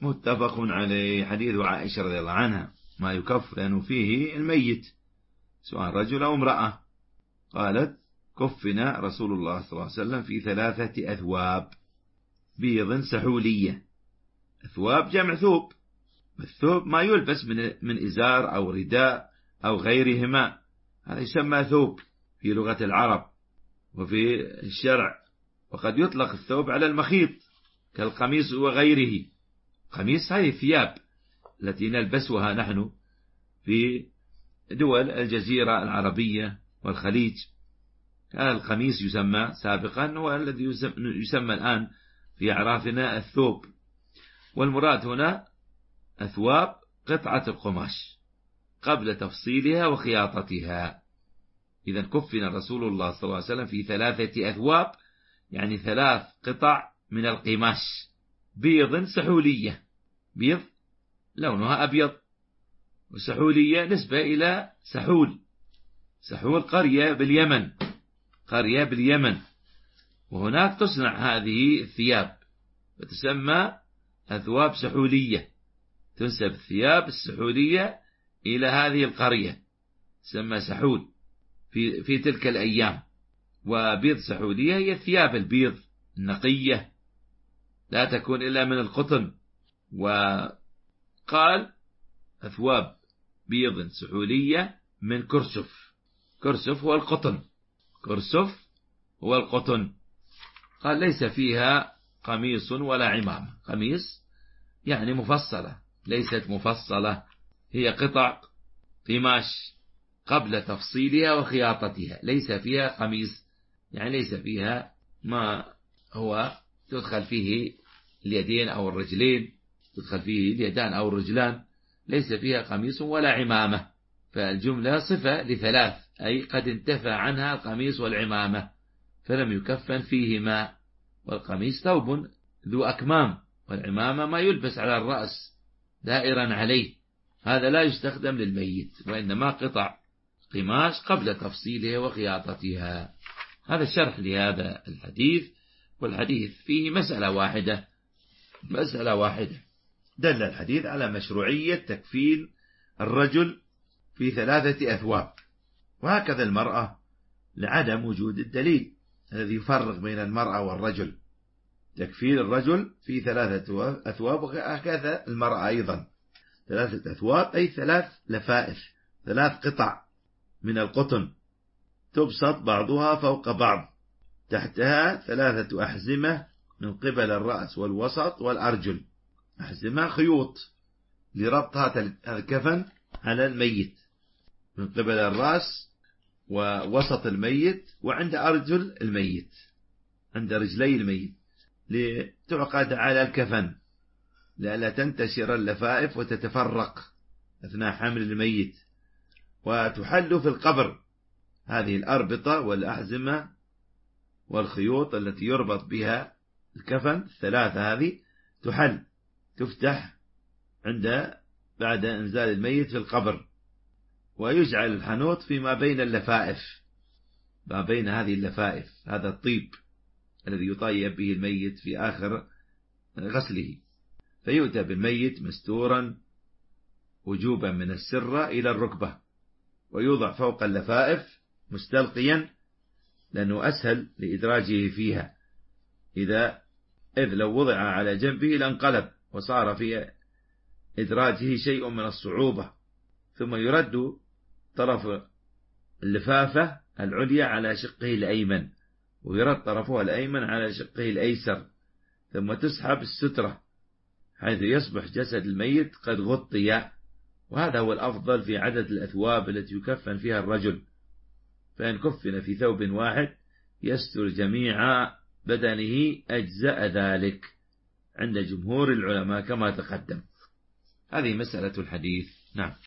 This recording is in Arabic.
متفق عليه. حديث عائشة رضي الله عنها ما يكفن فيه الميت سواء رجل أو امرأة، قالت كفن رسول الله صلى الله عليه وسلم في 3 أثواب بيض سحولية. أثواب جمع ثوب، الثوب ما يلبس من إزار أو رداء أو غيرهما، هذا يسمى ثوب في لغة العرب وفي الشرع. وقد يطلق الثوب على المخيط كالقميص وغيره. قميص هذه الثياب التي نلبسها نحن في دول الجزيرة العربية والخليج، كان القميص يسمى سابقا والذي يسمى الآن في أعرافنا الثوب. والمراد هنا أثواب قطعة القماش قبل تفصيلها وخياطتها. إذا كفن رسول الله صلى الله عليه وسلم في 3 أثواب، يعني 3 قطع من القماش بيض سحولية. بيض لونها أبيض، وسحولية نسبة إلى سحول. سحول قرية باليمن، قرية باليمن، وهناك تصنع هذه الثياب وتسمى أثواب سحولية. تنسب الثياب السحولية إلى هذه القرية، تسمى سحول في تلك الأيام. وبيض سحولية هي الثياب البيض النقية لا تكون إلا من القطن. وقال أثواب بيض سحولية من كرسف. كرسف هو القطن، كرسف هو القطن. قال ليس فيها قميص ولا عمامة. قميص يعني مفصلة، ليست مفصلة، هي قطع قماش قبل تفصيلها وخياطتها. ليس فيها قميص يعني ليس فيها ما هو تدخل فيه اليدين أو الرجلين، تدخل فيه اليدان أو الرجلان. ليس فيها قميص ولا عمامة، فالجملة صفة ل3، أي قد انتفى عنها القميص والعمامة فلم يكفن فيهما. والقميص ثوب ذو أكمام، والعمامة ما يلبس على الرأس دائرا عليه، هذا لا يستخدم للميت، وإنما قطع قماش قبل تفصيلها وخياطتها. هذا الشرح لهذا الحديث. والحديث فيه مسألة واحدة دل الحديث على مشروعية تكفين الرجل في 3 أثواب، وهكذا المرأة لعدم وجود الدليل الذي يفرق بين المرأة والرجل. تكفين الرجل في 3 أثواب، وهكذا المرأة أيضا 3 أثواب، أي 3 لفائف، 3 قطع من القطن تبسط بعضها فوق بعض، تحتها 3 أحزمة من قبل الرأس والوسط والأرجل. أحزمة خيوط لربط هذا الكفن على الميت من قبل الرأس ووسط الميت وعند أرجل الميت، عند رجلي الميت، لتعقد على الكفن لئلا تنتشر اللفائف وتتفرق أثناء حمل الميت. وتحل في القبر هذه الأربطة والأحزمة والخيوط التي يربط بها الكفن 3 هذه تحل، تفتح بعد إنزال الميت في القبر، ويجعل الحنوط فيما بين اللفائف، ما بين هذه اللفائف، هذا الطيب الذي يطيب به الميت في آخر غسله. فيؤتى بالميت مستورا وجوبا من السرة إلى الركبة، ويوضع فوق اللفائف مستلقيا لأنه أسهل لإدراجه فيها، إذ لو وضع على جنبه لانقلب وصار في إدراجه شيء من الصعوبة. ثم يرد طرف اللفافة العليا على شقه الأيمن، ويرد طرفها الأيمن على شقه الأيسر، ثم تسحب السترة حيث يصبح جسد الميت قد غطي. وهذا هو الأفضل في عدد الأثواب التي يكفن فيها الرجل، فإن كفن في ثوب واحد يستر جميع بدنه أجزاء ذلك عند جمهور العلماء كما تقدم. هذه مسألة الحديث. نعم.